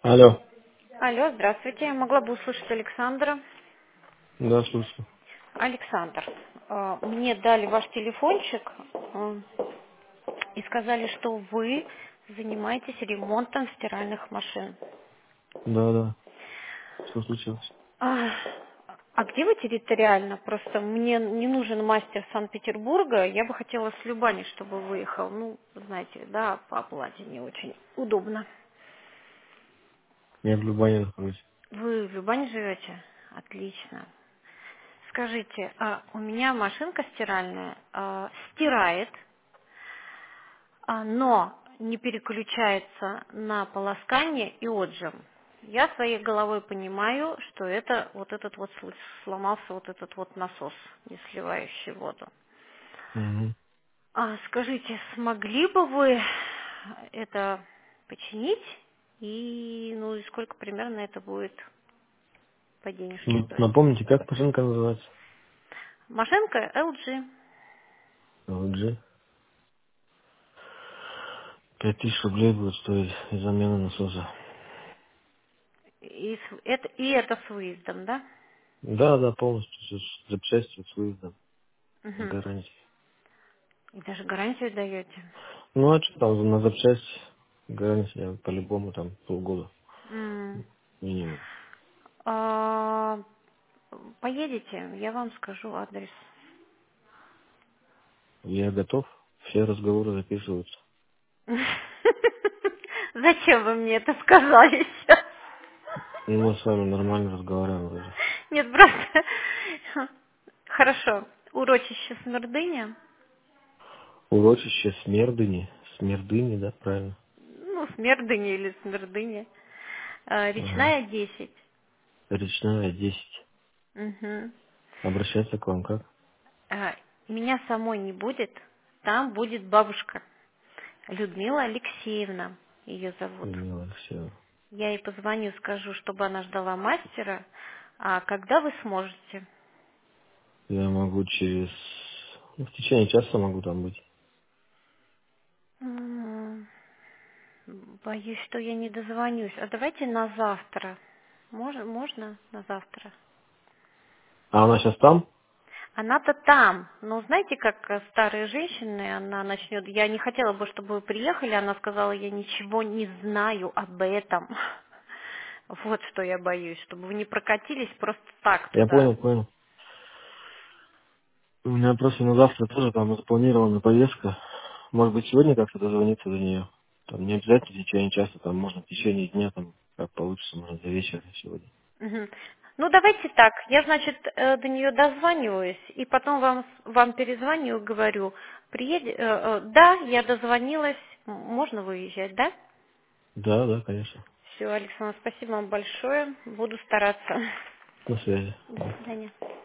Алло. Алло, здравствуйте. Я могла бы услышать Александра. Да, слушаю. Александр, мне дали ваш телефончик и сказали, что вы занимаетесь ремонтом стиральных машин. Да, да. Что случилось? А, а где вы территориально? Просто мне не нужен мастер Санкт-Петербурга. Я бы хотела с Любани, чтобы выехал. Ну, знаете, да, по оплате не очень удобно. Я в Любане нахожусь. Вы в Любани живете? Отлично. Скажите, у меня машинка стиральная стирает, но не переключается на полоскание и отжим. Я своей головой понимаю, что это вот этот вот сломался вот этот вот насос, не сливающий воду. Угу. Скажите, смогли бы вы это починить? И ну и сколько примерно это будет по денежке стоить? Напомните, как машинка называется? Машинка LG. LG. 5000 рублей будет стоить и замена насоса. И это с выездом, да? Да, да, полностью. Запчасти с выездом. С Угу. гарантией. И даже гарантию даете. Ну, а что там на запчасти? Гарантия по-любому там полгода М. минимум. А, Поедете, я вам скажу адрес. Я готов. Все разговоры записываются. Зачем вы мне это сказали сейчас? Ну, мы с вами нормально разговариваем вроде. Нет, просто... Хорошо. Урочище Смердыня. Урочище Смердыни. Смердыни, да, правильно? Ну, Смердыня или Смердыня. Ага. Речная 10. Речная 10. Мгм. Обращаться к вам как? А, Меня самой не будет. Там будет бабушка. Людмила Алексеевна ее зовут. Людмила Алексеевна. Я ей позвоню, скажу, чтобы она ждала мастера. А когда вы сможете? Я могу через... Ну, в течение часа могу там быть. М, Боюсь, что я не дозвонюсь. А давайте на завтра. Можно на завтра? А она сейчас там? Она-то там. Но знаете, как старые женщины, она начнет... Я не хотела бы, чтобы вы приехали. Она сказала, я ничего не знаю об этом. Вот что я боюсь, чтобы вы не прокатились просто так Я туда. понял, понял. У меня просто на завтра тоже там запланирована поездка. Может быть, сегодня как-то дозвониться до нее. Там не обязательно в течение часа, там можно в течение дня, там, как получится, можно до вечера сегодня. Мгм. Ну, давайте так. Я, значит, до нее дозваниваюсь, и потом вам перезвоню, говорю, да, я дозвонилась, можно выезжать, да? Да, да, конечно. Все, Александр, спасибо вам большое, буду стараться. На связи. До Да. свидания.